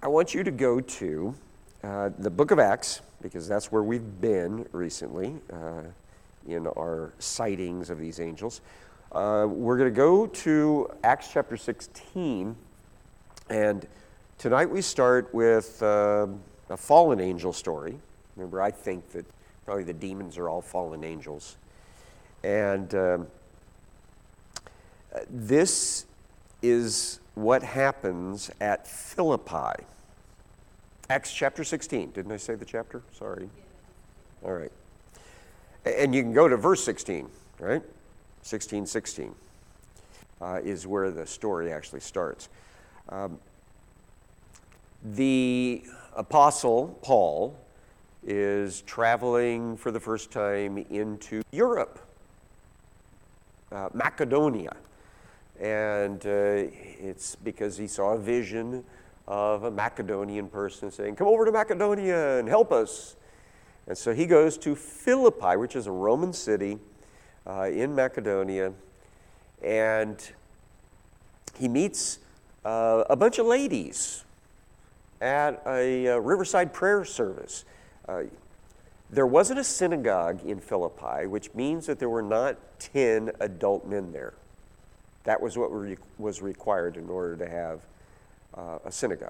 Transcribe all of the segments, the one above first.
I want you to go to the book of Acts, because that's where we've been recently in our sightings of these angels. We're going to go to Acts chapter 16, and tonight we start with a fallen angel story. Remember, I think that probably the demons are all fallen angels. And this is what happens at Philippi. Acts chapter 16. Didn't I say the chapter? Sorry. All right. And you can go to verse 16, right? 16:16 is where the story actually starts. The apostle Paul is traveling for the first time into Europe, Macedonia. And it's because he saw a vision of a Macedonian person saying, "Come over to Macedonia and help us." And so he goes to Philippi, which is a Roman city in Macedonia, and he meets a bunch of ladies at a riverside prayer service. There wasn't a synagogue in Philippi, which means that there were not 10 adult men there. That was what was required in order to have a synagogue.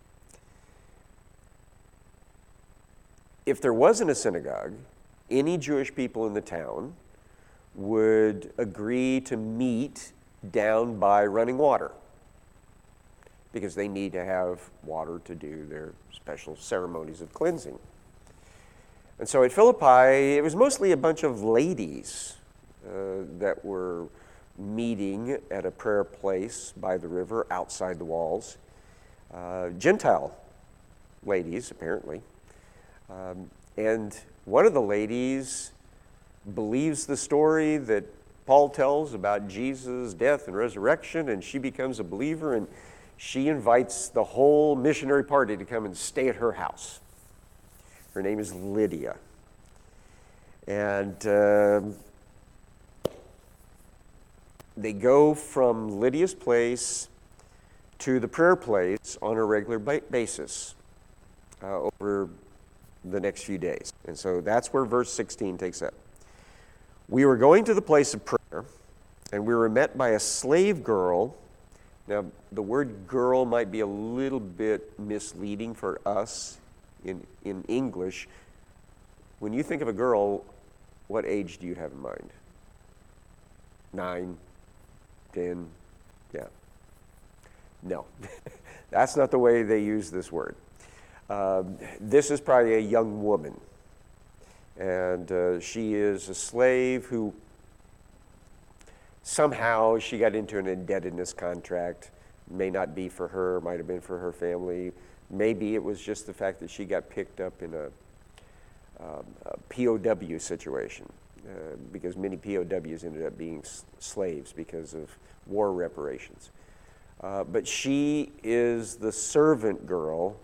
If there wasn't a synagogue, any Jewish people in the town would agree to meet down by running water, because they need to have water to do their special ceremonies of cleansing. And so at Philippi, it was mostly a bunch of ladies that were meeting at a prayer place by the river outside the walls. Gentile ladies, apparently. And one of the ladies believes the story that Paul tells about Jesus' death and resurrection, and she becomes a believer, and she invites the whole missionary party to come and stay at her house. Her name is Lydia. And they go from Lydia's place to the prayer place on a regular basis over the next few days. And so that's where verse 16 takes up. "We were going to the place of prayer, and we were met by a slave girl." Now, the word girl might be a little bit misleading for us in English. When you think of a girl, what age do you have in mind? 9, 10, yeah. No, that's not the way they use this word. This is probably a young woman, and she is a slave who somehow she got into an indebtedness contract. May not be for her, might have been for her family. Maybe it was just the fact that she got picked up in a POW situation, because many POWs ended up being slaves because of war reparations. But she is the servant girl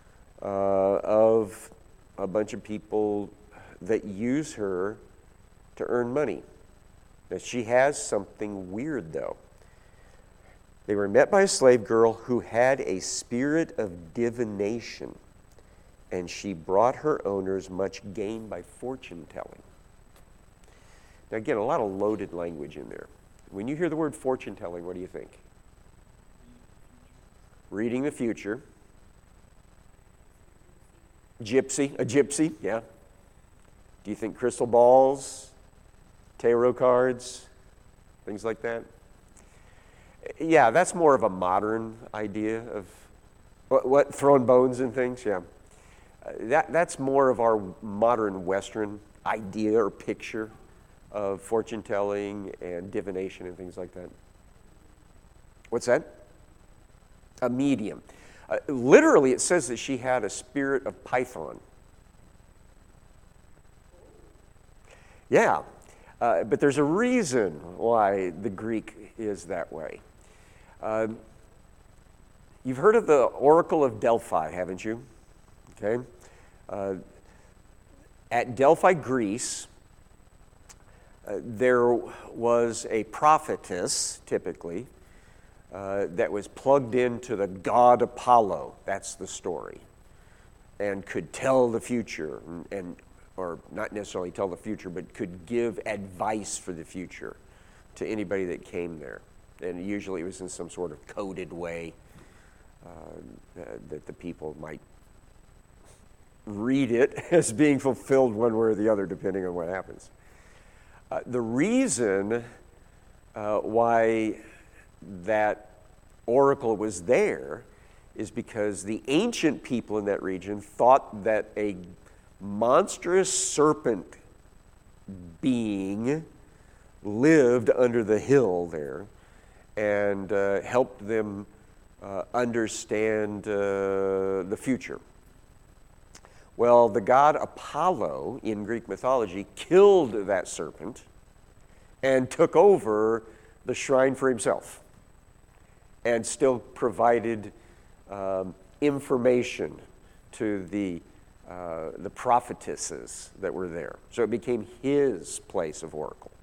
of a bunch of people that use her to earn money. Now, she has something weird, though. They were met by a slave girl who had a spirit of divination, and she brought her owners much gain by fortune telling. Now, again, a lot of loaded language in there. When you hear the word fortune telling, what do you think? Reading the future. A gypsy, yeah. Do you think crystal balls, tarot cards, things like that? Yeah, that's more of a modern idea of what throwing bones and things, yeah. That's more of our modern Western idea or picture of fortune telling and divination and things like that. What's that? A medium. Literally, it says that she had a spirit of Python. Yeah, but there's a reason why the Greek is that way. You've heard of the Oracle of Delphi, haven't you? Okay. At Delphi, Greece, there was a prophetess, typically, that was plugged into the god Apollo. That's the story. And could tell the future, or not necessarily tell the future, but could give advice for the future to anybody that came there. And usually it was in some sort of coded way that the people might read it as being fulfilled one way or the other, depending on what happens. The reason why that oracle was there is because the ancient people in that region thought that a monstrous serpent being lived under the hill there and helped them understand the future. Well, the god Apollo in Greek mythology killed that serpent and took over the shrine for himself and still provided information to the prophetesses that were there. So it became his place of oracle.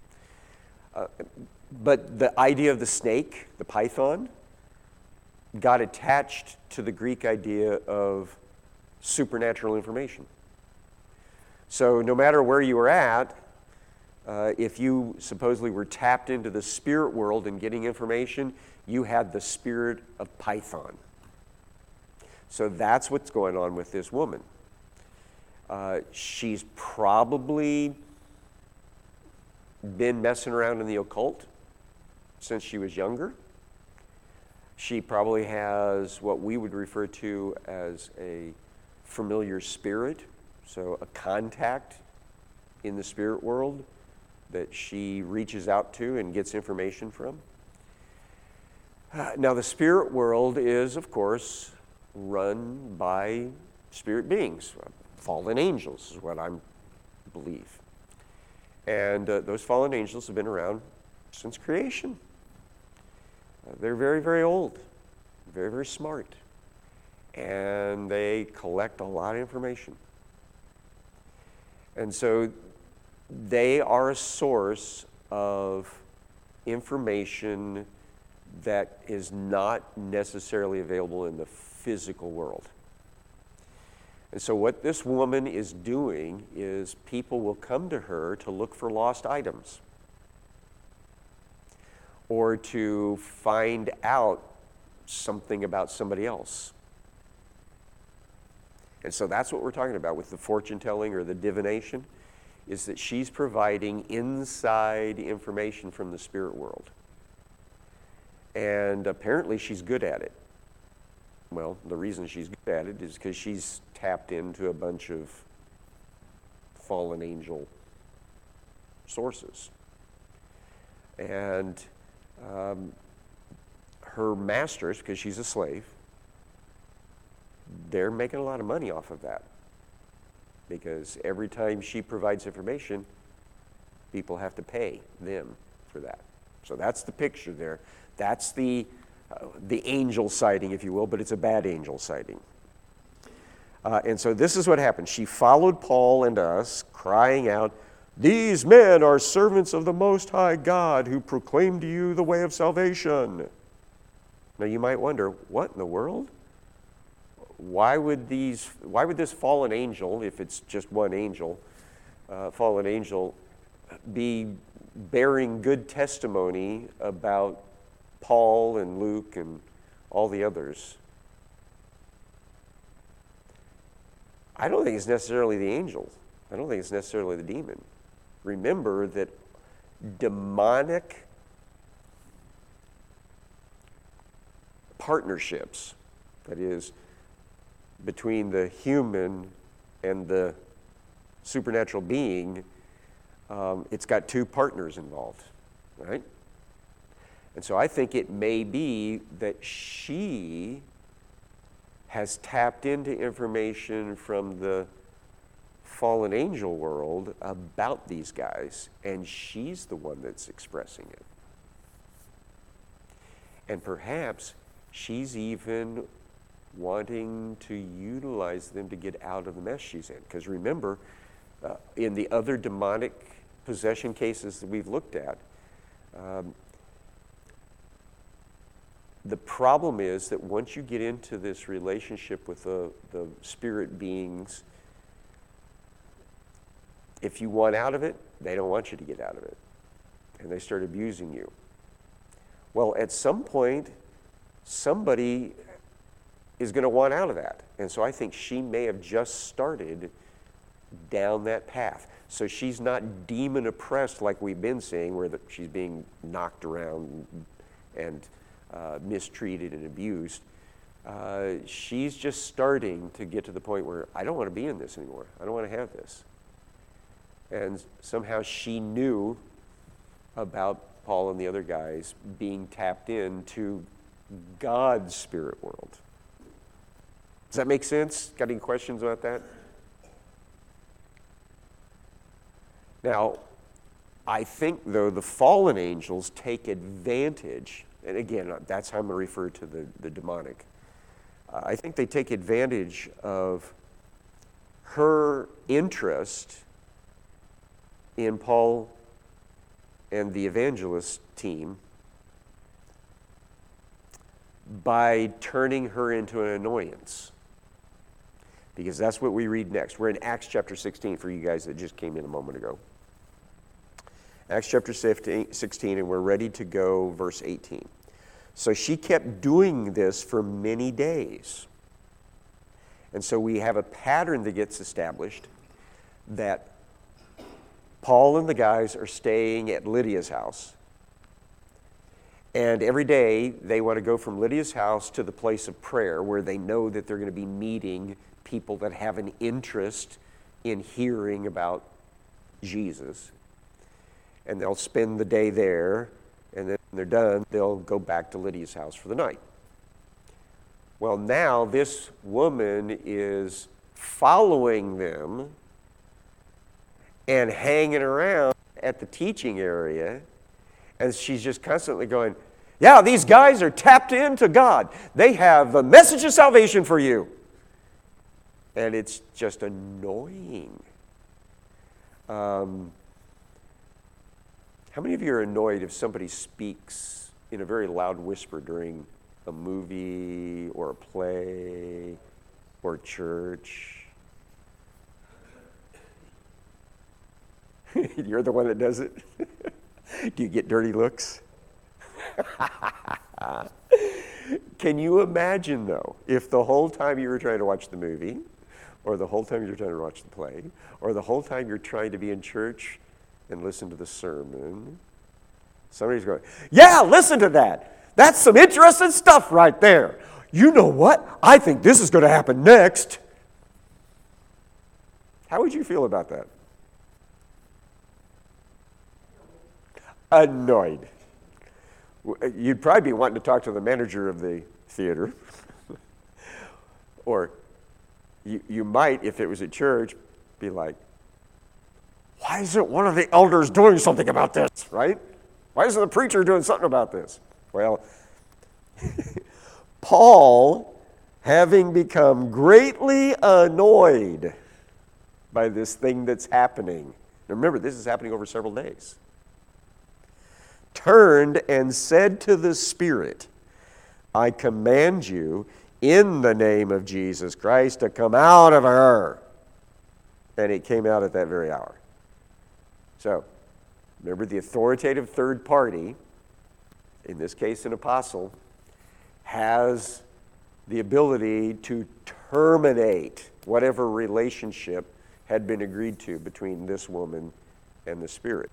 But the idea of the snake, the python, got attached to the Greek idea of supernatural information. So no matter where you were at, if you supposedly were tapped into the spirit world and getting information, you had the spirit of Python. So that's what's going on with this woman. She's probably been messing around in the occult since she was younger. She probably has what we would refer to as a familiar spirit, so a contact in the spirit world that she reaches out to and gets information from. Now, the spirit world is, of course, run by spirit beings. Fallen angels is what I believe. And those fallen angels have been around since creation. They're very, very old, very, very smart. And they collect a lot of information. And so they are a source of information that is not necessarily available in the physical world. And so what this woman is doing is people will come to her to look for lost items or to find out something about somebody else. And so that's what we're talking about with the fortune telling or the divination, is that she's providing inside information from the spirit world. And apparently she's good at it. Well, the reason she's good at it is because she's tapped into a bunch of fallen angel sources. And her masters, because she's a slave, they're making a lot of money off of that. Because every time she provides information, people have to pay them for that. So that's the picture there. That's the angel sighting, if you will, but it's a bad angel sighting. And so this is what happened. She followed Paul and us, crying out, "These men are servants of the Most High God who proclaim to you the way of salvation." Now you might wonder, what in the world? Why would this fallen angel, if it's just one angel, fallen angel, be bearing good testimony about Paul and Luke and all the others? I don't think it's necessarily the angel. I don't think it's necessarily the demon. Remember that demonic partnerships, that is, between the human and the supernatural being, it's got two partners involved, right? And so I think it may be that she has tapped into information from the fallen angel world about these guys, and she's the one that's expressing it. And perhaps she's even wanting to utilize them to get out of the mess she's in. Because remember, in the other demonic possession cases that we've looked at, The problem is that once you get into this relationship with the spirit beings, if you want out of it, they don't want you to get out of it. And they start abusing you. Well, at some point, somebody is going to want out of that. And so I think she may have just started down that path. So she's not demon oppressed like we've been seeing, where she's being knocked around and mistreated and abused. She's just starting to get to the point where I don't want to be in this anymore. I don't want to have this. And somehow she knew about Paul and the other guys being tapped into God's spirit world. Does that make sense? Got any questions about that? Now, I think, though, the fallen angels take advantage, and again, that's how I'm going to refer to the demonic. I think they take advantage of her interest in Paul and the evangelist team by turning her into an annoyance. Because that's what we read next. We're in Acts chapter 16 for you guys that just came in a moment ago. Acts chapter 16, and we're ready to go, verse 18. So she kept doing this for many days. And so we have a pattern that gets established that Paul and the guys are staying at Lydia's house. And every day they want to go from Lydia's house to the place of prayer where they know that they're going to be meeting people that have an interest in hearing about Jesus. And they'll spend the day there, and then when they're done, they'll go back to Lydia's house for the night. Well, now this woman is following them and hanging around at the teaching area, and she's just constantly going, yeah, these guys are tapped into God. They have a message of salvation for you. And it's just annoying. How many of you are annoyed if somebody speaks in a very loud whisper during a movie or a play or church? You're the one that does it? Do you get dirty looks? Can you imagine, though, if the whole time you were trying to watch the movie, or the whole time you're trying to watch the play, or the whole time you're trying to be in church and listen to the sermon, somebody's going, yeah, listen to that. That's some interesting stuff right there. You know what? I think this is going to happen next. How would you feel about that? Annoyed. You'd probably be wanting to talk to the manager of the theater. Or you might, if it was at church, be like, why isn't one of the elders doing something about this, right? Why isn't the preacher doing something about this? Well, Paul, having become greatly annoyed by this thing that's happening, now remember, this is happening over several days, turned and said to the Spirit, I command you in the name of Jesus Christ to come out of her. And it came out at that very hour. So, remember, the authoritative third party, in this case an apostle, has the ability to terminate whatever relationship had been agreed to between this woman and the Spirit.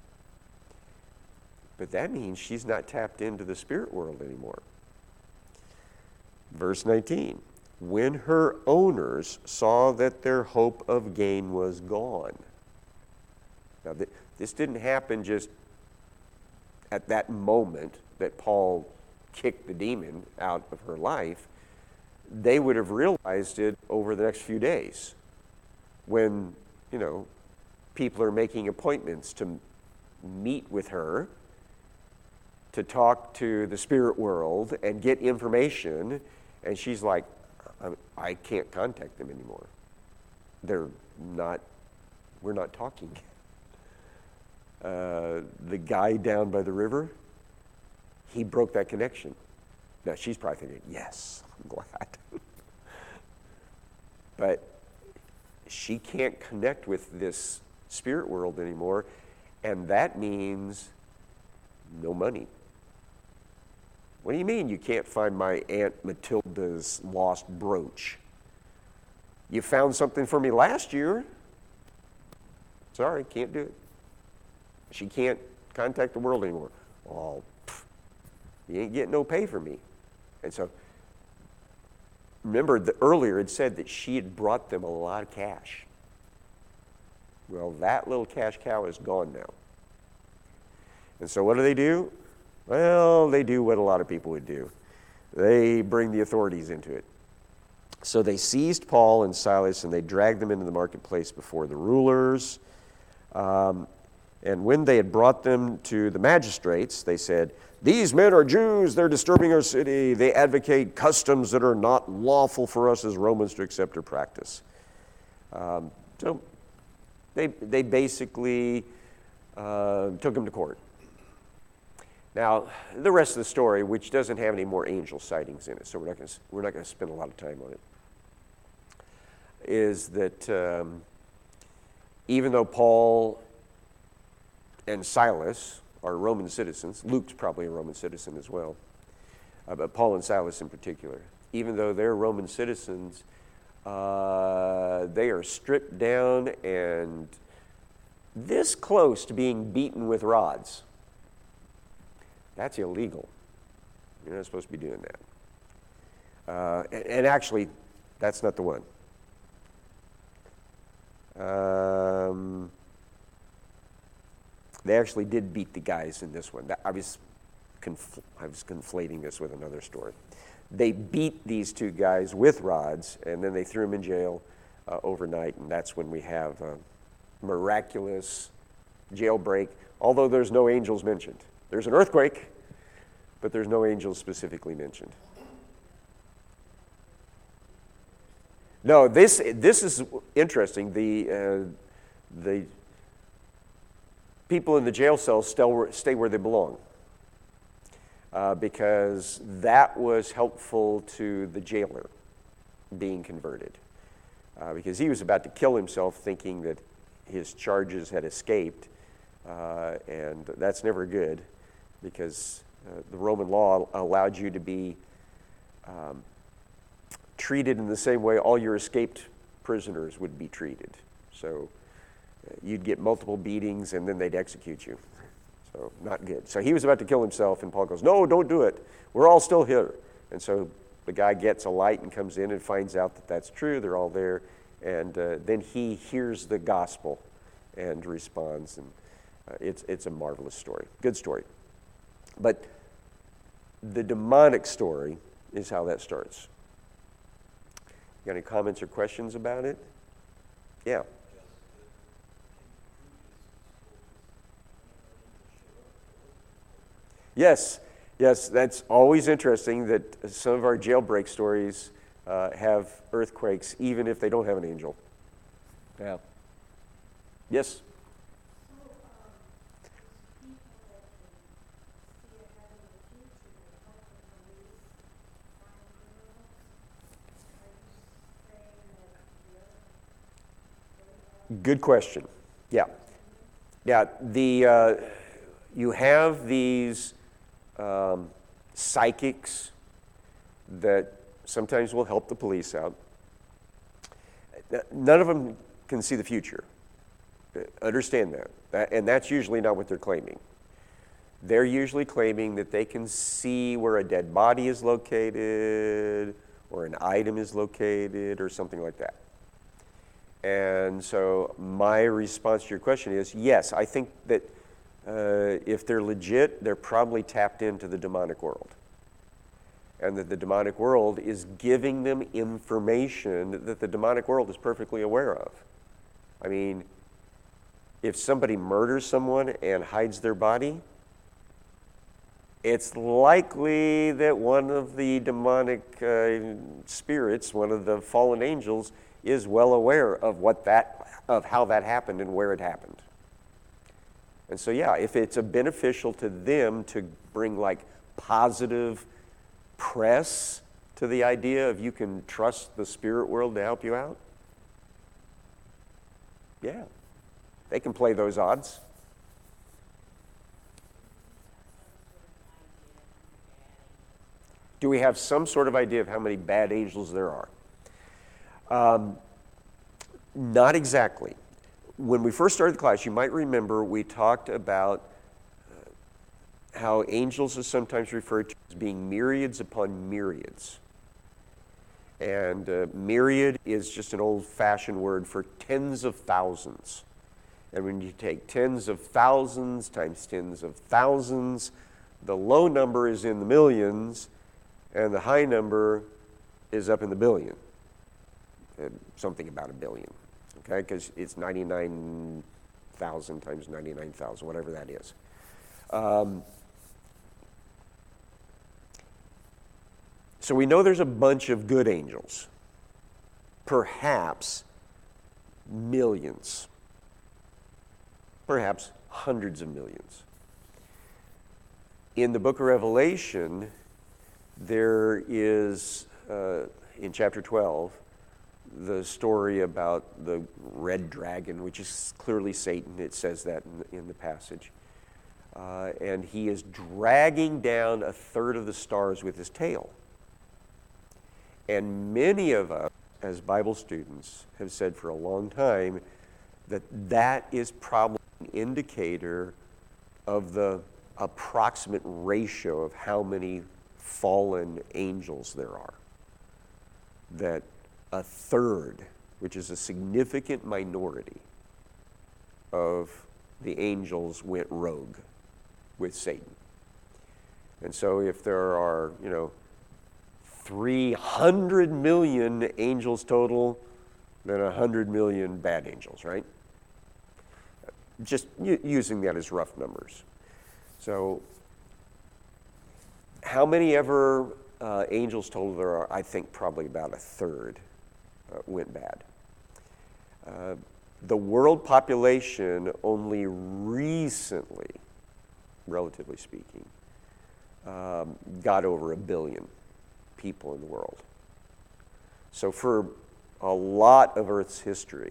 But that means she's not tapped into the spirit world anymore. Verse 19, when her owners saw that their hope of gain was gone. Now, this didn't happen just at that moment that Paul kicked the demon out of her life. They would have realized it over the next few days when, people are making appointments to meet with her, to talk to the spirit world and get information, and she's like, I can't contact them anymore. We're not talking. The guy down by the river, he broke that connection. Now, she's probably thinking, yes, I'm glad. But she can't connect with this spirit world anymore, and that means no money. What do you mean you can't find my Aunt Matilda's lost brooch? You found something for me last year. Sorry, can't do it. She can't contact the world anymore. Oh, you ain't getting no pay for me. And so, remember, earlier it said that she had brought them a lot of cash. Well, that little cash cow is gone now. And so what do? Well, they do what a lot of people would do. They bring the authorities into it. So they seized Paul and Silas and they dragged them into the marketplace before the rulers. And when they had brought them to the magistrates, they said, "These men are Jews, they're disturbing our city. They advocate customs that are not lawful for us as Romans to accept or practice." So they basically took him to court. Now, the rest of the story, which doesn't have any more angel sightings in it, so we're not going to spend a lot of time on it, is that even though Paul and Silas are Roman citizens, Luke's probably a Roman citizen as well, but Paul and Silas in particular, even though they're Roman citizens, they are stripped down and this close to being beaten with rods. That's illegal. You're not supposed to be doing that. And actually, that's not the one. They actually did beat the guys in this one. I was conflating this with another story. They beat these two guys with rods, and then they threw them in jail overnight, and that's when we have a miraculous jailbreak, although there's no angels mentioned. There's an earthquake, but there's no angels specifically mentioned. No, this is interesting. The people in the jail cells stay where they belong because that was helpful to the jailer being converted because he was about to kill himself thinking that his charges had escaped, and that's never good because the Roman law allowed you to be treated in the same way all your escaped prisoners would be treated. So you'd get multiple beatings and then they'd execute you. So not good. So he was about to kill himself and Paul goes, "No, don't do it. We're all still here." And so the guy gets a light and comes in and finds out that that's true. They're all there. And then he hears the gospel and responds. And it's a marvelous story. Good story. But the demonic story is how that starts. Got any comments or questions about it? Yeah. Yes, that's always interesting that some of our jailbreak stories have earthquakes, even if they don't have an angel. Yeah. Yes? Good question. Yeah. You have these psychics that sometimes will help the police out. None of them can see the future. Understand that. And that's usually not what they're claiming. They're usually claiming that they can see where a dead body is located or an item is located or something like that. And so my response to your question is, yes, I think that if they're legit, they're probably tapped into the demonic world. And that the demonic world is giving them information that the demonic world is perfectly aware of. I mean, if somebody murders someone and hides their body, it's likely that one of the demonic spirits, one of the fallen angels, is well aware of how that happened and where it happened. And so, yeah, if it's beneficial to them to bring like positive press to the idea of you can trust the spirit world to help you out? Yeah, they can play those odds. Do we have some sort of idea of how many bad angels there are? Not exactly. When we first started the class, you might remember we talked about how angels is sometimes referred to as being myriads upon myriads. And myriad is just an old-fashioned word for tens of thousands. And when you take tens of thousands times tens of thousands, the low number is in the millions, and the high number is up in the billion. Something about a billion, okay? Because it's 99,000 times 99,000, whatever that is. So we know there's a bunch of good angels, perhaps millions, perhaps hundreds of millions. In the book of Revelation, there is, in chapter 12, the story about the red dragon, which is clearly Satan. It says that in the passage. And he is dragging down a third of the stars with his tail. And many of us, as Bible students, have said for a long time that that is probably an indicator of the approximate ratio of how many fallen angels there are. That a third, which is a significant minority of the angels, went rogue with Satan. And so if there are, 300 million angels total, then 100 million bad angels, right? Just using that as rough numbers. So how many ever angels total there are? I think probably about a third went bad. The world population only recently, relatively speaking, got over 1 billion people in the world. So for a lot of Earth's history,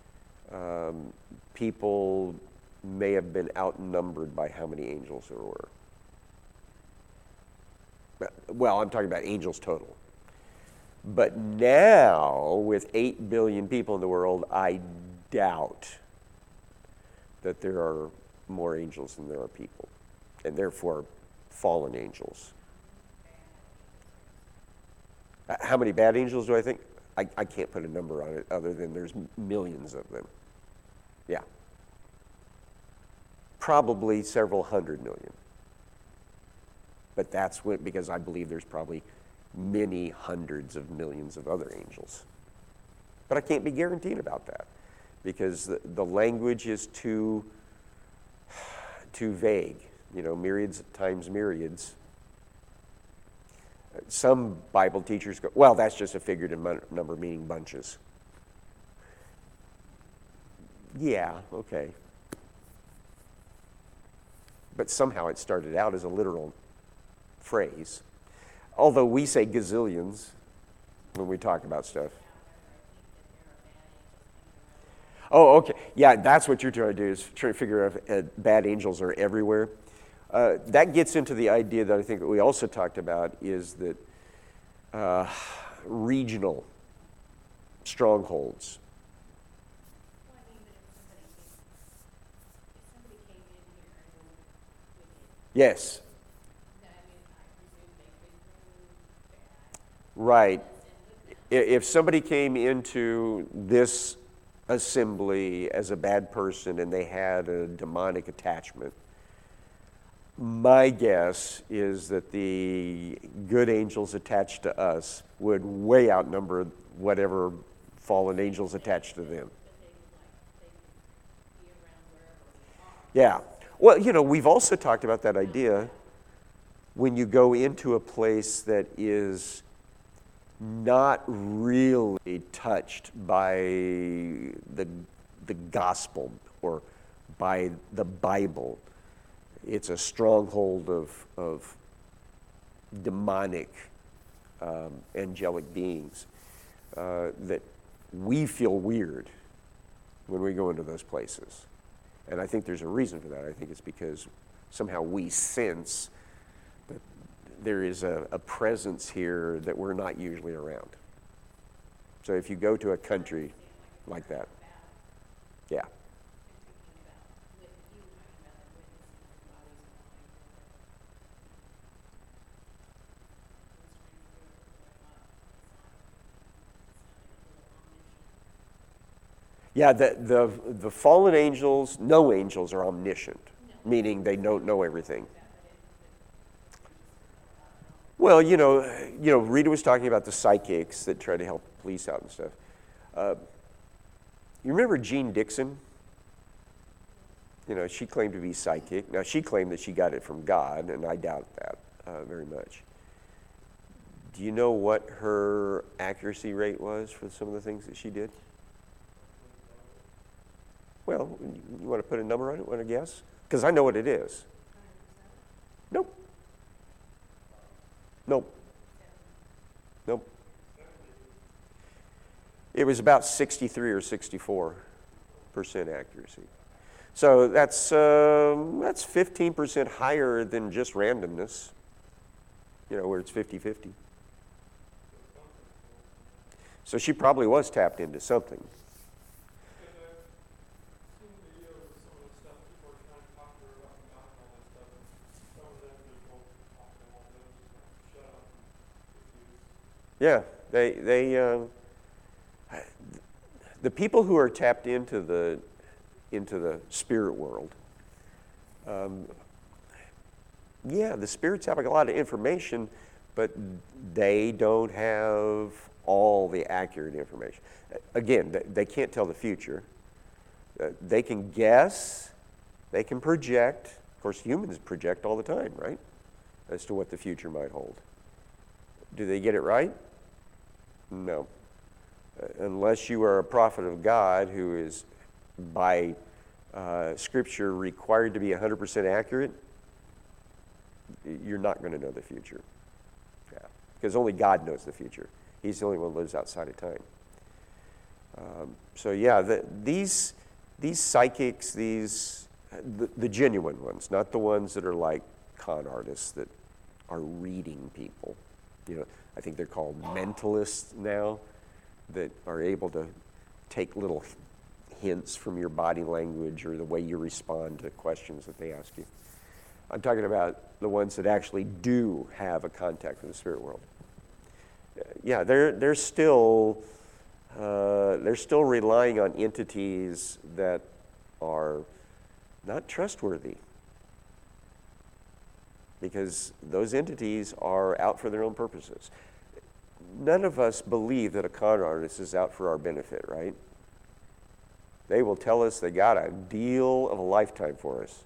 people may have been outnumbered by how many angels there were. Well, I'm talking about angels total. But now, with 8 billion people in the world, I doubt that there are more angels than there are people, and therefore fallen angels. How many bad angels do I think? I can't put a number on it other than there's millions of them. Yeah. Probably several hundred million. But that's because I believe there's probably many hundreds of millions of other angels. But I can't be guaranteed about that because the language is too vague. Myriads times myriads. Some Bible teachers go, well, that's just a figurative number meaning bunches. Yeah, okay. But somehow it started out as a literal phrase. Although we say gazillions when we talk about stuff. Oh, okay. Yeah, that's what you're trying to do, is trying to figure out if bad angels are everywhere. That gets into the idea that I think that we also talked about is that regional strongholds. Yes. Right. If somebody came into this assembly as a bad person and they had a demonic attachment, my guess is that the good angels attached to us would way outnumber whatever fallen angels attached to them. Yeah. Well, we've also talked about that idea when you go into a place that is not really touched by the gospel or by the Bible. It's a stronghold of demonic angelic beings, that we feel weird when we go into those places. And I think there's a reason for that. I think it's because somehow we sense that there is a presence here that we're not usually around. So if you go to a country like that, yeah. Yeah, the fallen angels, no angels are omniscient, meaning they don't know everything. Well, Rita was talking about the psychics that try to help police out and stuff. You remember Jean Dixon? She claimed to be psychic. Now, she claimed that she got it from God, and I doubt that very much. Do you know what her accuracy rate was for some of the things that she did? Well, you want to put a number on it? Want to guess? Because I know what it is. Nope. Nope. Nope. It was about 63 or 64% accuracy. So that's 15% higher than just randomness, where it's 50-50. So she probably was tapped into something. Yeah, the people who are tapped into the spirit world, the spirits have a lot of information, but they don't have all the accurate information. Again, they can't tell the future. They can guess, they can project. Of course, humans project all the time, right? As to what the future might hold. Do they get it right? No. Unless you are a prophet of God who is by Scripture required to be 100% accurate, you're not going to know the future. Yeah. Because only God knows the future. He's the only one who lives outside of time. These psychics, the genuine ones, not the ones that are like con artists that are reading people. I think they're called mentalists now, that are able to take little hints from your body language or the way you respond to questions that they ask you. I'm talking about the ones that actually do have a contact with the spirit world. Yeah, they're still relying on entities that are not trustworthy, because those entities are out for their own purposes. None of us believe that a con artist is out for our benefit, right? They will tell us they got a deal of a lifetime for us.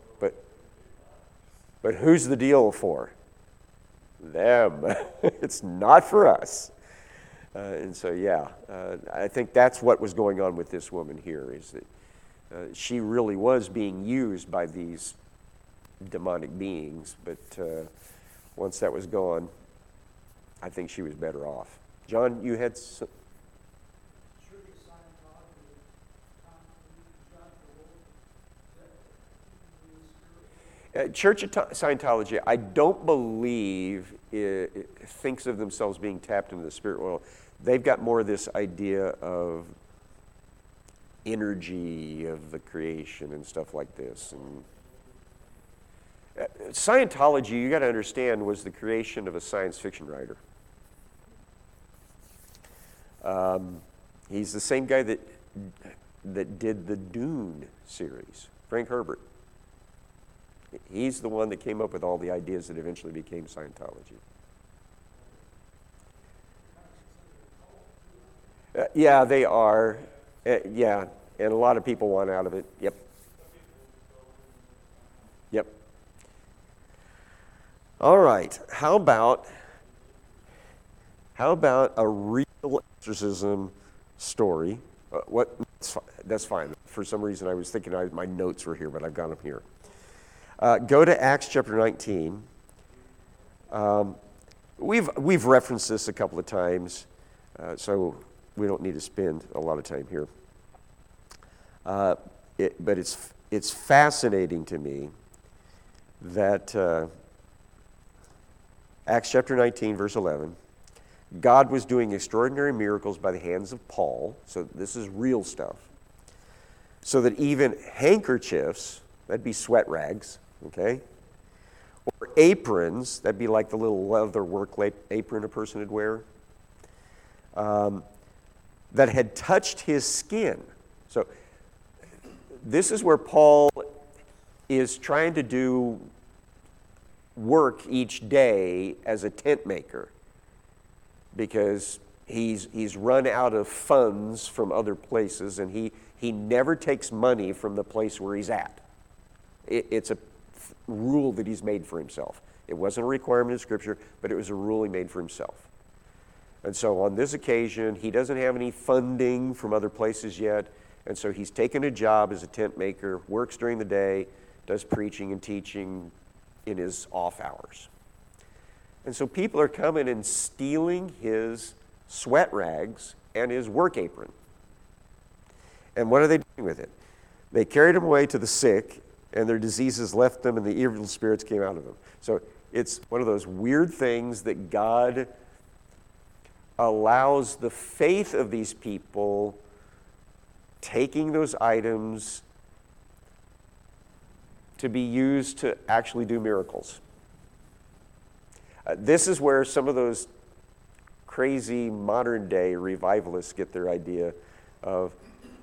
But who's the deal for? Them. It's not for us. I think that's what was going on with this woman here, is that she really was being used by these demonic beings, but once that was gone, I think she was better off. John, you had some... Church of Scientology, I don't believe it thinks of themselves being tapped into the spirit world. They've got more of this idea of energy of the creation and stuff like this. And Scientology, you got to understand, was the creation of a science fiction writer. He's the same guy that did the Dune series, Frank Herbert. He's the one that came up with all the ideas that eventually became Scientology. Yeah, they are. And a lot of people want out of it. Yep. All right. How about a real exorcism story? That's fine. For some reason, I was thinking my notes were here, but I've got them here. Go to Acts chapter 19. We've referenced this a couple of times, so we don't need to spend a lot of time here. But it's fascinating to me that Acts chapter 19, verse 11, God was doing extraordinary miracles by the hands of Paul, so this is real stuff, so that even handkerchiefs, that'd be sweat rags, okay, or aprons, that'd be like the little leather work apron a person would wear, that had touched his skin. So this is where Paul is trying to do work each day as a tent maker, because he's run out of funds from other places, and he never takes money from the place where he's at. It's a rule that he's made for himself. It wasn't a requirement of Scripture, but it was a rule he made for himself. And so on this occasion, he doesn't have any funding from other places yet, and so he's taken a job as a tent maker, works during the day, does preaching and teaching in his off hours. And so people are coming and stealing his sweat rags and his work apron. And what are they doing with it? They carried him away to the sick, and their diseases left them, and the evil spirits came out of them. So it's one of those weird things that God allows the faith of these people taking those items to be used to actually do miracles. This is where some of those crazy modern day revivalists get their idea of,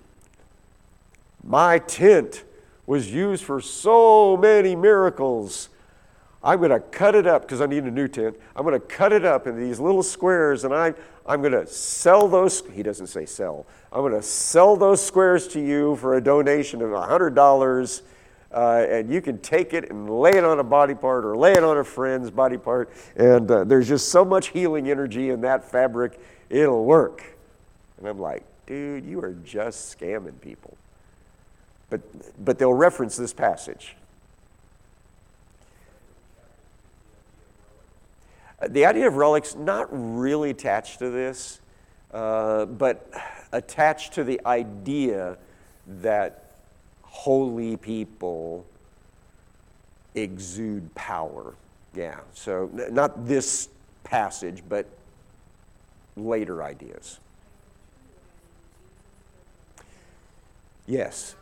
my tent was used for so many miracles. I'm going to cut it up because I need a new tent. I'm going to cut it up into these little squares, and I'm going to sell those. He doesn't say sell. I'm going to sell those squares to you for a donation of $100. And you can take it and lay it on a body part or lay it on a friend's body part, and there's just so much healing energy in that fabric, it'll work. And I'm like, dude, you are just scamming people. But they'll reference this passage. The idea of relics, not really attached to this, but attached to the idea that holy people exude power. Yeah, so not this passage, but later ideas. Yes.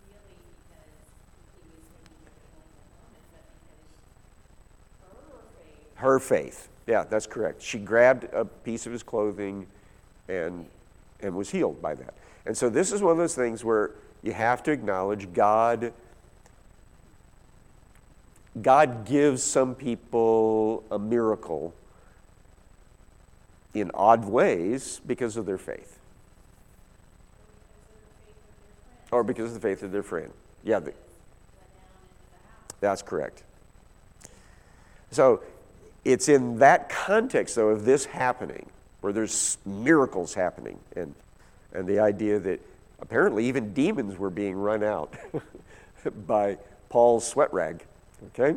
Her faith. Yeah, that's correct. She grabbed a piece of his clothing and was healed by that. And so this is one of those things where you have to acknowledge God gives some people a miracle in odd ways because of their faith. Or because of the faith of their friend. Yeah, that's correct. So it's in that context, though, of this happening, where there's miracles happening, and the idea that apparently even demons were being run out by Paul's sweat rag, okay?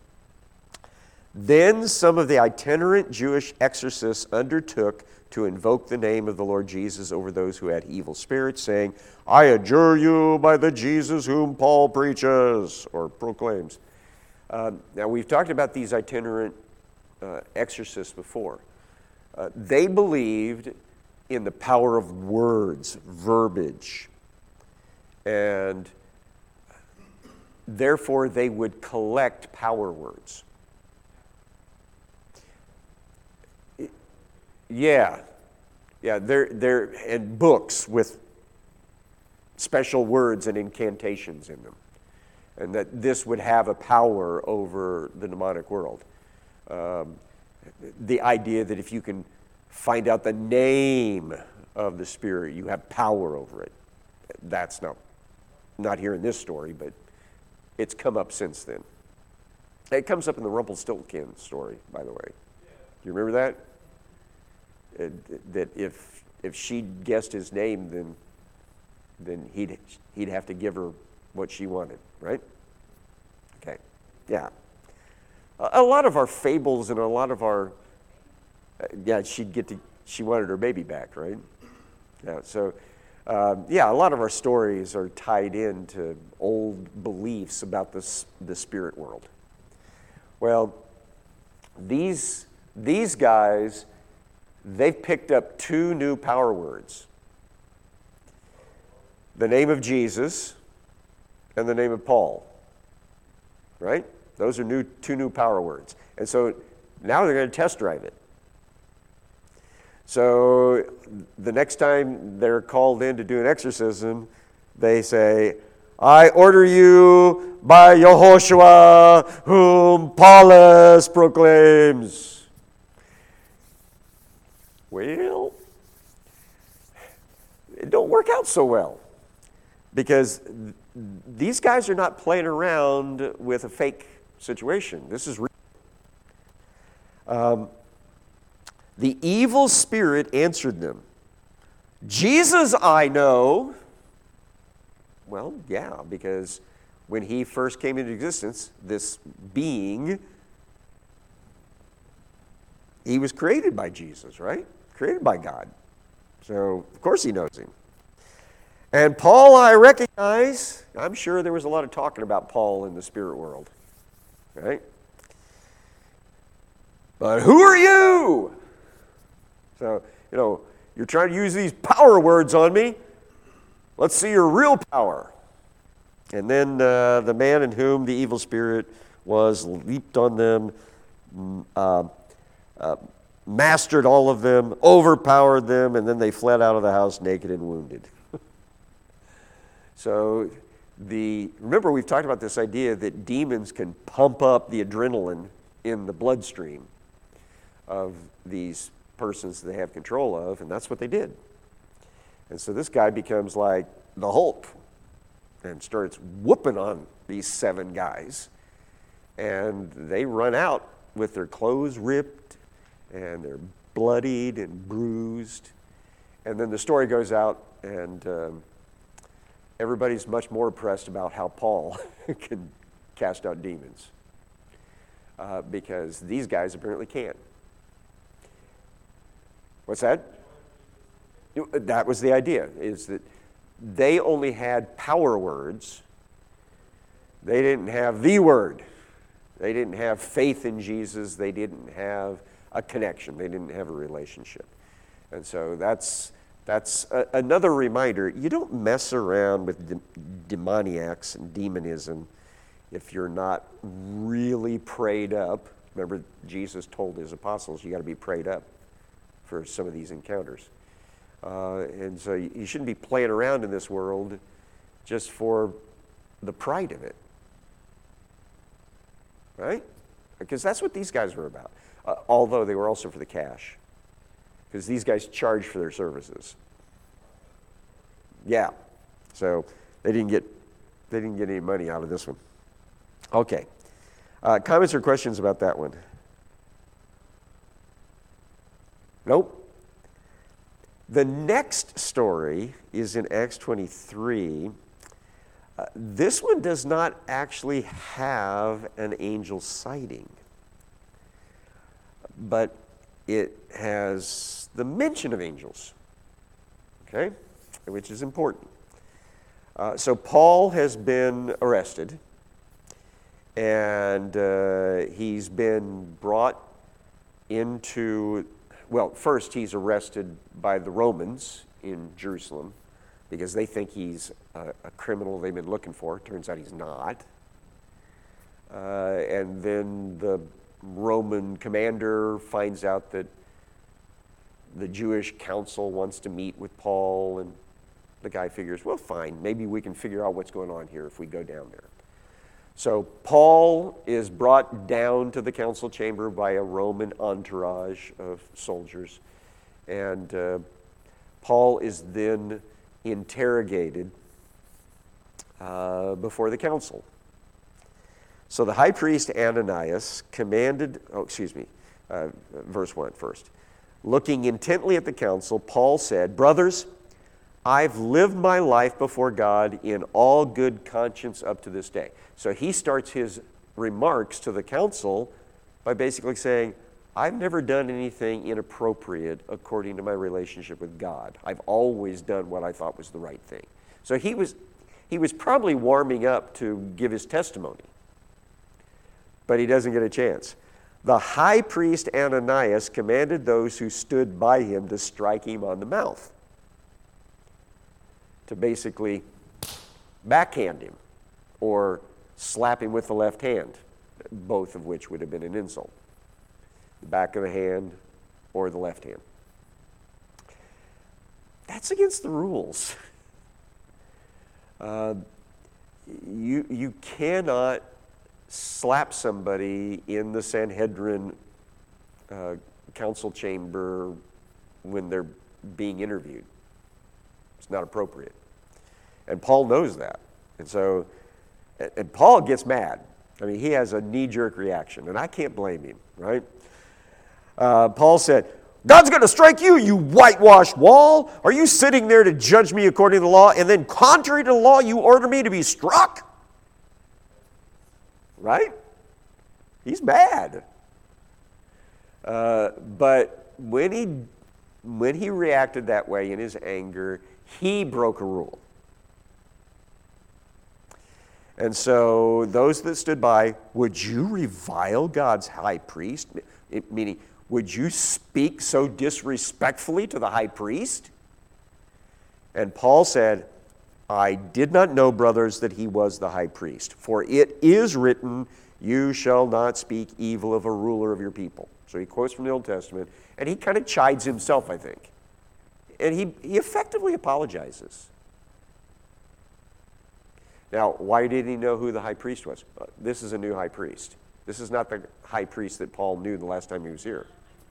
Then some of the itinerant Jewish exorcists undertook to invoke the name of the Lord Jesus over those who had evil spirits, saying, I adjure you by the Jesus whom Paul preaches, or proclaims. Now, we've talked about these itinerant exorcists before. They believed in the power of words, verbiage, and therefore they would collect power words. Yeah, they're and books with special words and incantations in them, and that this would have a power over the demonic world. The idea that if you can find out the name of the spirit, you have power over it. That's not here in this story, but it's come up since then. It comes up in the Rumpelstiltskin story, by the way. Do you remember that? That if she guessed his name, then he'd have to give her what she wanted, right? Okay, yeah. A lot of our fables and a lot of our, yeah, she wanted her baby back, right? Yeah, so, a lot of our stories are tied into old beliefs about the spirit world. Well, these guys, they've picked up two new power words. The name of Jesus and the name of Paul, right? Those are two new power words. And so now they're going to test drive it. So the next time they're called in to do an exorcism, they say, I order you by Yehoshua, whom Paulus proclaims. Well, it don't work out so well, because these guys are not playing around with a fake situation. This is real. The evil spirit answered them, Jesus I know. Well, yeah, because when he first came into existence, this being, he was created by Jesus, right? Created by God. So, of course he knows him. And Paul I recognize. I'm sure there was a lot of talking about Paul in the spirit world, right? But who are you? So, you're trying to use these power words on me. Let's see your real power. And then the man in whom the evil spirit was leaped on them, mastered all of them, overpowered them, and then they fled out of the house naked and wounded. So, remember we've talked about this idea that demons can pump up the adrenaline in the bloodstream of these persons they have control of, and that's what they did. And so this guy becomes like the Hulk and starts whooping on these 7 guys, and they run out with their clothes ripped and they're bloodied and bruised. And then the story goes out, and everybody's much more impressed about how Paul can cast out demons, because these guys apparently can't. What's that? That was the idea, is that they only had power words. They didn't have the word. They didn't have faith in Jesus. They didn't have a connection. They didn't have a relationship. And so that's another reminder. You don't mess around with demoniacs and demonism if you're not really prayed up. Remember, Jesus told his apostles, you got to be prayed up for some of these encounters. And so you shouldn't be playing around in this world just for the pride of it. Right? Because that's what these guys were about. Although they were also for the cash. Because these guys charged for their services. Yeah. So they didn't get any money out of this one. Okay. Comments or questions about that one? Nope. The next story is in Acts 23. This one does not actually have an angel sighting, but it has the mention of angels, okay, which is important. So Paul has been arrested, and he's been brought into, well, first he's arrested by the Romans in Jerusalem because they think he's a criminal they've been looking for. Turns out he's not. And then the Roman commander finds out that the Jewish council wants to meet with Paul, and the guy figures, well, fine, maybe we can figure out what's going on here if we go down there. So Paul is brought down to the council chamber by a Roman entourage of soldiers, and Paul is then interrogated before the council. So the high priest Ananias commanded, verse 1 first. Looking intently at the council, Paul said, brothers, I've lived my life before God in all good conscience up to this day. So he starts his remarks to the council by basically saying, I've never done anything inappropriate according to my relationship with God. I've always done what I thought was the right thing. So he was probably warming up to give his testimony, but he doesn't get a chance. The high priest Ananias commanded those who stood by him to strike him on the mouth, to basically backhand him or slap him with the left hand, both of which would have been an insult. The back of the hand or the left hand. That's against the rules. You cannot slap somebody in the Sanhedrin council chamber when they're being interviewed. It's not appropriate. And Paul knows that. And Paul gets mad. I mean, he has a knee-jerk reaction, and I can't blame him, right? Paul said, God's going to strike you, you whitewashed wall. Are you sitting there to judge me according to the law, and then contrary to the law, you order me to be struck? Right? He's mad. But when he reacted that way in his anger, he broke a rule. And so those that stood by, would you revile God's high priest? Meaning, would you speak so disrespectfully to the high priest? And Paul said, I did not know, brothers, that he was the high priest. For it is written, you shall not speak evil of a ruler of your people. So he quotes from the Old Testament, and he kind of chides himself, I think. And he effectively apologizes. Now, why did he know who the high priest was? This is a new high priest. This is not the high priest that Paul knew the last time he was here.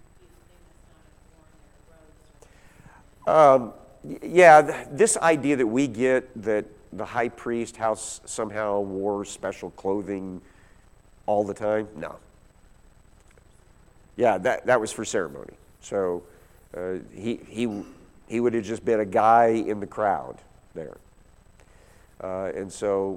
Yeah, this idea that we get that the high priest house somehow wore special clothing all the time, no. Yeah, that was for ceremony. So he would have just been a guy in the crowd there. And so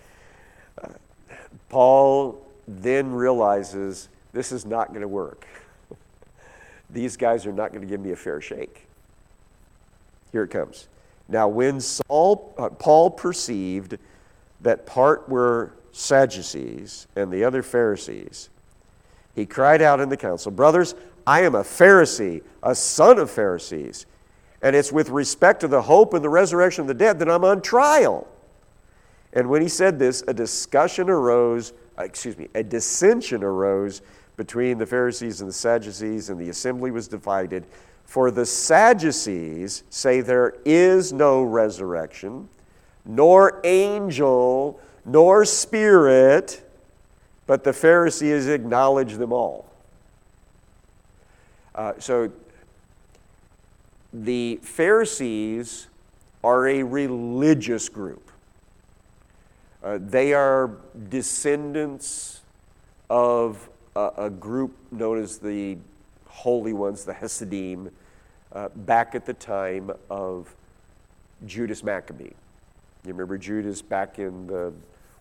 Paul then realizes this is not going to work. These guys are not going to give me a fair shake. Here it comes. Now when Paul perceived that part were Sadducees and the other Pharisees, he cried out in the council, brothers, I am a Pharisee, a son of Pharisees, and it's with respect to the hope and the resurrection of the dead that I'm on trial. And when he said this, a dissension arose between the Pharisees and the Sadducees, and the assembly was divided. For the Sadducees say there is no resurrection, nor angel, nor spirit, but the Pharisees acknowledge them all. So the Pharisees are a religious group. They are descendants of a group known as the Holy Ones, the Hasidim, back at the time of Judas Maccabee. You remember Judas back in the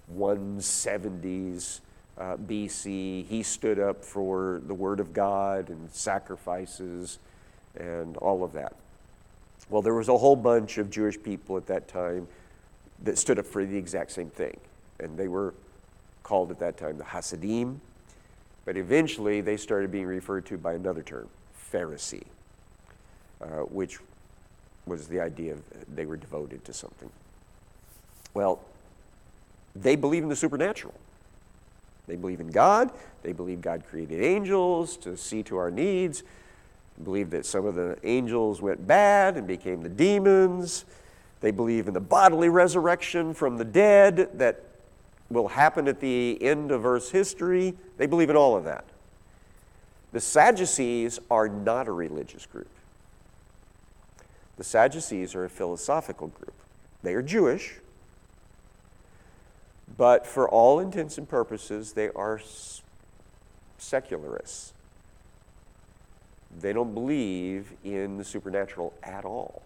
170s BC. He stood up for the Word of God and sacrifices and all of that. Well, there was a whole bunch of Jewish people at that time that stood up for the exact same thing. And they were called at that time the Hasidim. But eventually they started being referred to by another term, Pharisee, which was the idea of they were devoted to something. Well, they believe in the supernatural. They believe in God. They believe God created angels to see to our needs. They believe that some of the angels went bad and became the demons. They believe in the bodily resurrection from the dead that will happen at the end of Earth's history. They believe in all of that. The Sadducees are not a religious group. The Sadducees are a philosophical group. They are Jewish, but for all intents and purposes, they are secularists. They don't believe in the supernatural at all.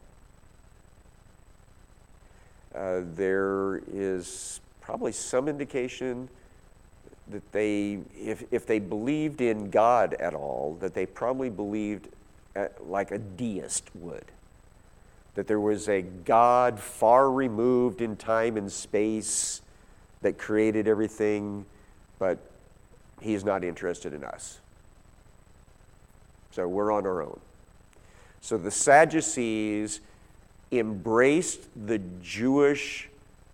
There is probably some indication that if they believed in God at all, that they probably believed like a deist would. That there was a God far removed in time and space that created everything, but he's not interested in us. So we're on our own. So the Sadducees embraced the Jewish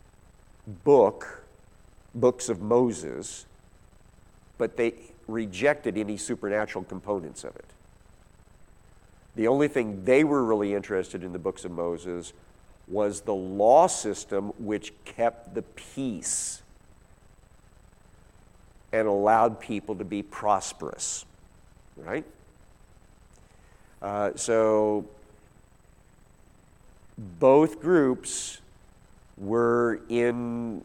books of Moses, but they rejected any supernatural components of it. The only thing they were really interested in the books of Moses was the law system which kept the peace and allowed people to be prosperous, right? So both groups were in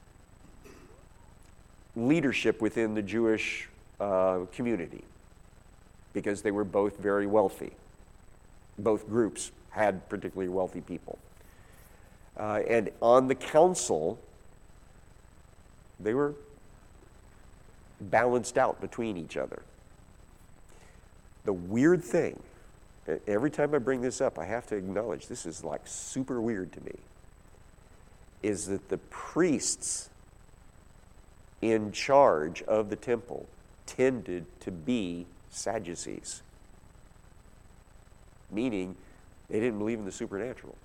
leadership within the Jewish community because they were both very wealthy. Both groups had particularly wealthy people. And on the council, they were balanced out between each other. The weird thing, every time I bring this up, I have to acknowledge this is like super weird to me, is that the priests in charge of the temple tended to be Sadducees, meaning they didn't believe in the supernatural.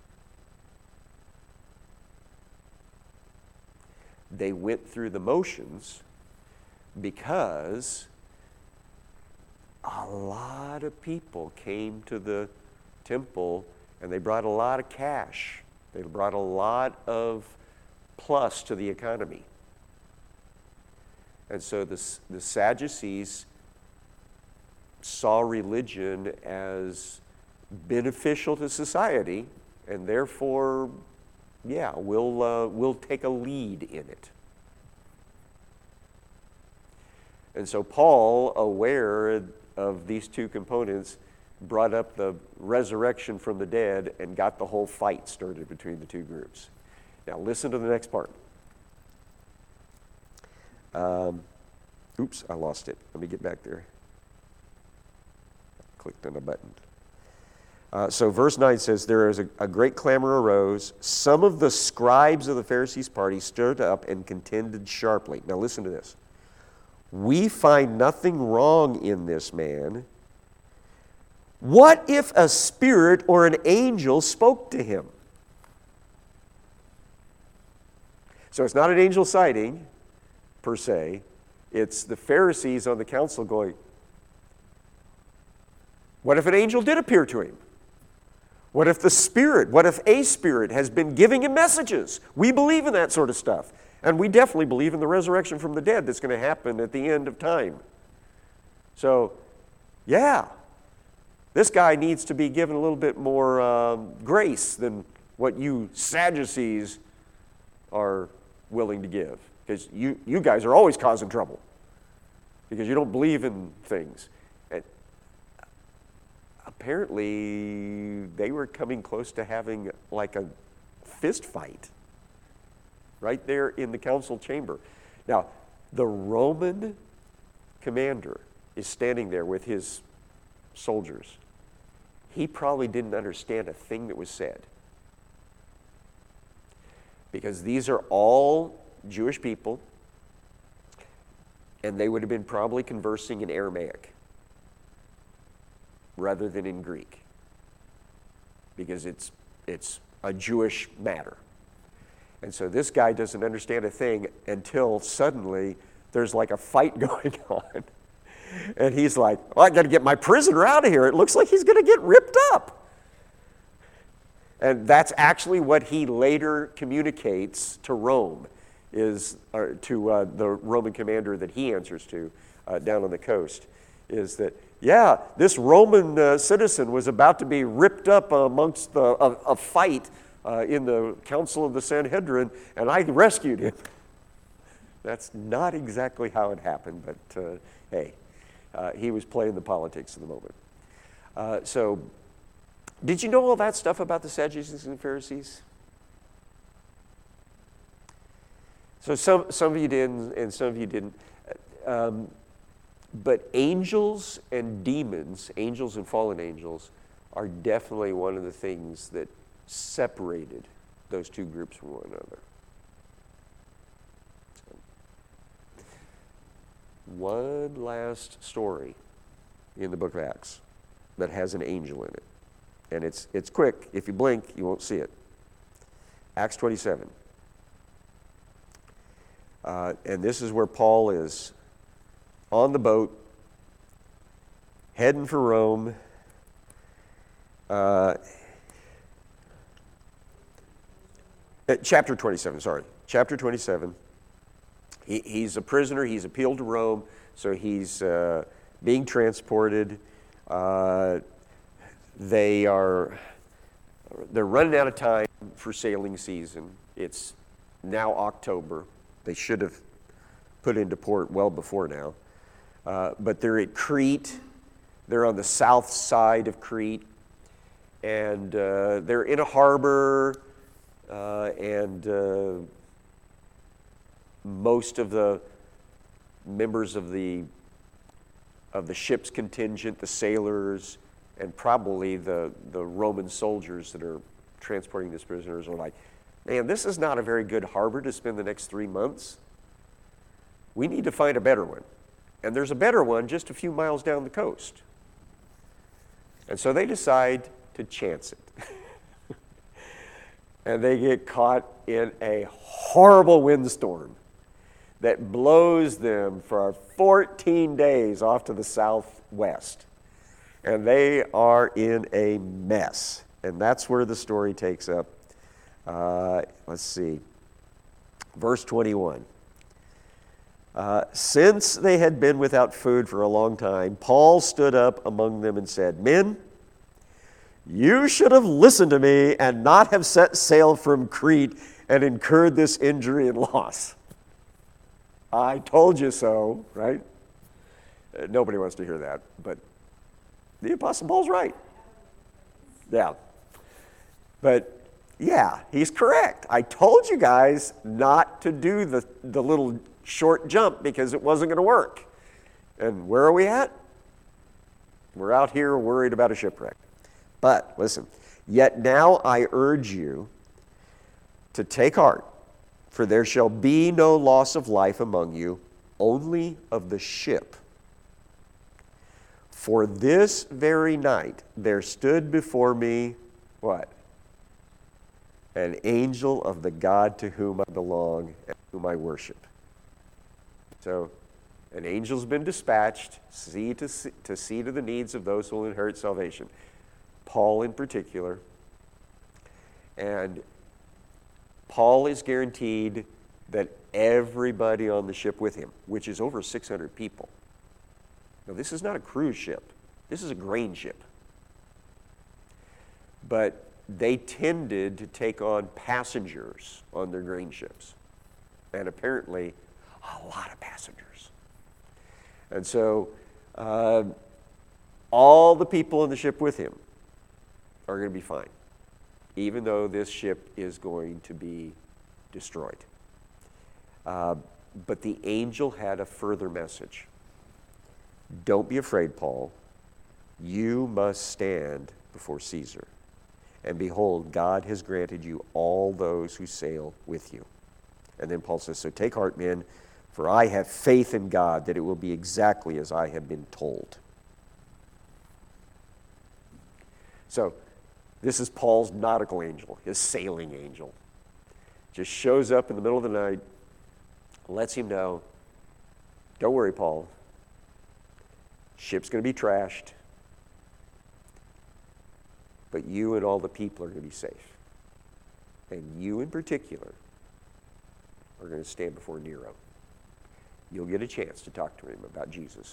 They went through the motions because a lot of people came to the temple and they brought a lot of cash. They brought a lot of plus to the economy. And so the Sadducees saw religion as beneficial to society, and therefore, yeah, we'll take a lead in it. And so Paul, aware of these two components, brought up the resurrection from the dead and got the whole fight started between the two groups. Now listen to the next part. Oops, I lost it. Let me get back there. I clicked on a button. So verse 9 says, there is a great clamor arose. Some of the scribes of the Pharisees' party stood up and contended sharply. Now listen to this. We find nothing wrong in this man. What if a spirit or an angel spoke to him? So it's not an angel sighting, per se. It's the Pharisees on the council going, what if an angel did appear to him? What if a spirit has been giving him messages? We believe in that sort of stuff. And we definitely believe in the resurrection from the dead that's going to happen at the end of time. So, yeah, this guy needs to be given a little bit more grace than what you Sadducees are willing to give. Because you guys are always causing trouble. Because you don't believe in things. And apparently, they were coming close to having like a fist fight right there in the council chamber. Now, the Roman commander is standing there with his soldiers. He probably didn't understand a thing that was said. Because these are all Jewish people, and they would have been probably conversing in Aramaic rather than in Greek, because it's a Jewish matter. And so this guy doesn't understand a thing until suddenly there's like a fight going on. And he's like, well, I got to get my prisoner out of here. It looks like he's going to get ripped up. And that's actually what he later communicates to Rome, to the Roman commander that he answers to down on the coast, is that, yeah, this Roman citizen was about to be ripped up amongst a fight in the Council of the Sanhedrin, and I rescued him. That's not exactly how it happened, but hey, he was playing the politics of the moment. So, did you know all that stuff about the Sadducees and Pharisees? So some of you did, and some of you didn't. But angels and demons, angels and fallen angels, are definitely one of the things that separated those two groups from one another. So, one last story in the book of Acts that has an angel in it. And it's quick. If you blink, you won't see it. Acts 27. And this is where Paul is on the boat, heading for Rome. Chapter 27, sorry. Chapter 27. He's a prisoner. He's appealed to Rome, so he's being transported. They're running out of time for sailing season. It's now October. They should have put into port well before now. But they're at Crete. They're on the south side of Crete. And they're in a harbor. And most of the members of the ship's contingent, the sailors, and probably the Roman soldiers that are transporting these prisoners are like, man, this is not a very good harbor to spend the next 3 months. We need to find a better one. And there's a better one just a few miles down the coast. And so they decide to chance it. And they get caught in a horrible windstorm that blows them for 14 days off to the southwest. And they are in a mess. And that's where the story takes up. Let's see. Verse 21. Since they had been without food for a long time, Paul stood up among them and said, "Men, you should have listened to me and not have set sail from Crete and incurred this injury and loss." I told you so, right? Nobody wants to hear that, but the Apostle Paul's right. Yeah. But yeah, he's correct. I told you guys not to do the little short jump because it wasn't going to work. And where are we at? We're out here worried about a shipwreck. But listen, yet now I urge you to take heart, for there shall be no loss of life among you, only of the ship. For this very night there stood before me, what? An angel of the God to whom I belong and whom I worship. So, an angel's been dispatched to see to the needs of those who will inherit salvation. Paul in particular. And Paul is guaranteed that everybody on the ship with him, which is over 600 people. Now, this is not a cruise ship. This is a grain ship. But they tended to take on passengers on their grain ships. And apparently, a lot of passengers. And so, all the people on the ship with him are going to be fine, even though this ship is going to be destroyed. But the angel had a further message. Don't be afraid, Paul. You must stand before Caesar. And behold, God has granted you all those who sail with you. And then Paul says, so take heart, men, for I have faith in God that it will be exactly as I have been told. So, this is Paul's nautical angel, his sailing angel. Just shows up in the middle of the night, lets him know, don't worry, Paul. Ship's going to be trashed, but you and all the people are going to be safe. And you in particular are going to stand before Nero. You'll get a chance to talk to him about Jesus.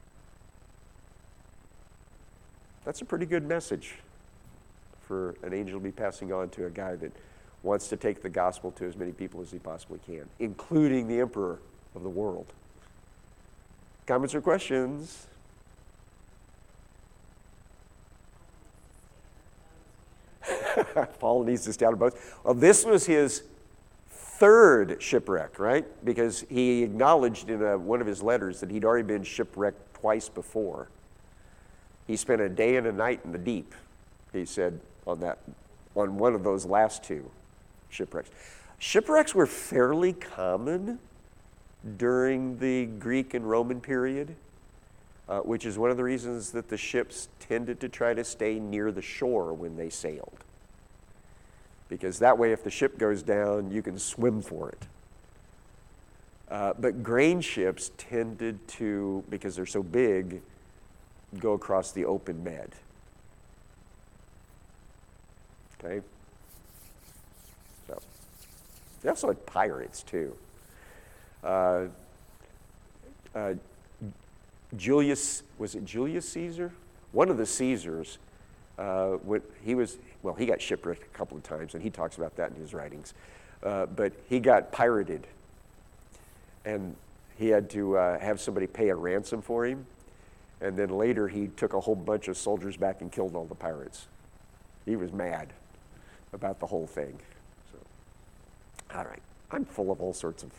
That's a pretty good message for an angel to be passing on to a guy that wants to take the gospel to as many people as he possibly can, including the emperor of the world. Comments or questions? Paul needs to stand on both. Well, this was his third shipwreck, right? Because he acknowledged in one of his letters that he'd already been shipwrecked twice before. He spent a day and a night in the deep, he said, on one of those last two shipwrecks. Shipwrecks were fairly common during the Greek and Roman period, which is one of the reasons that the ships tended to try to stay near the shore when they sailed. Because that way, if the ship goes down, you can swim for it. But grain ships tended to, because they're so big, go across the open bed. Okay? So, they also had pirates, too. Julius, was it Julius Caesar? One of the Caesars, he got shipwrecked a couple of times, and he talks about that in his writings. But he got pirated, and he had to have somebody pay a ransom for him. And then later he took a whole bunch of soldiers back and killed all the pirates. He was mad about the whole thing. So, all right, I'm full of all sorts of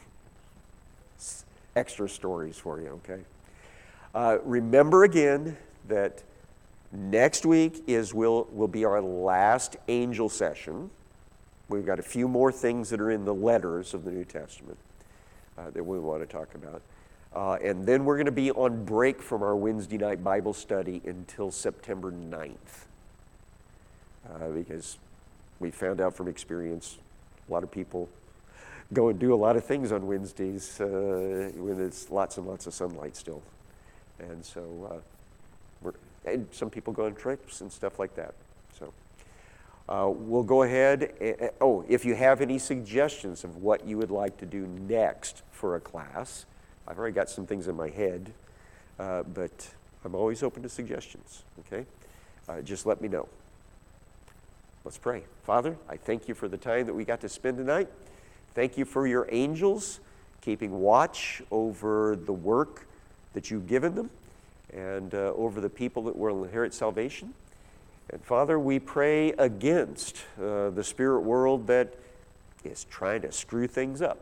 extra stories for you, okay? Remember again that next week will be our last angel session. We've got a few more things that are in the letters of the New Testament that we want to talk about. And then we're going to be on break from our Wednesday night Bible study until September 9th. Because we found out from experience, a lot of people go and do a lot of things on Wednesdays when there's lots and lots of sunlight still. And so and some people go on trips and stuff like that. So we'll go ahead. If you have any suggestions of what you would like to do next for a class, I've already got some things in my head, but I'm always open to suggestions, okay? Just let me know. Let's pray. Father, I thank you for the time that we got to spend tonight. Thank you for your angels keeping watch over the work that you've given them and over the people that will inherit salvation. And Father, we pray against the spirit world that is trying to screw things up.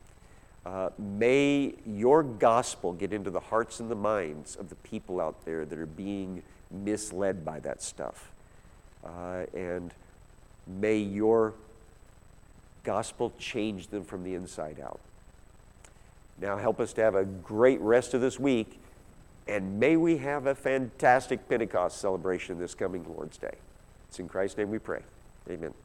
May your gospel get into the hearts and the minds of the people out there that are being misled by that stuff. And may your gospel change them from the inside out. Now help us to have a great rest of this week, and may we have a fantastic Pentecost celebration this coming Lord's Day. It's in Christ's name we pray. Amen.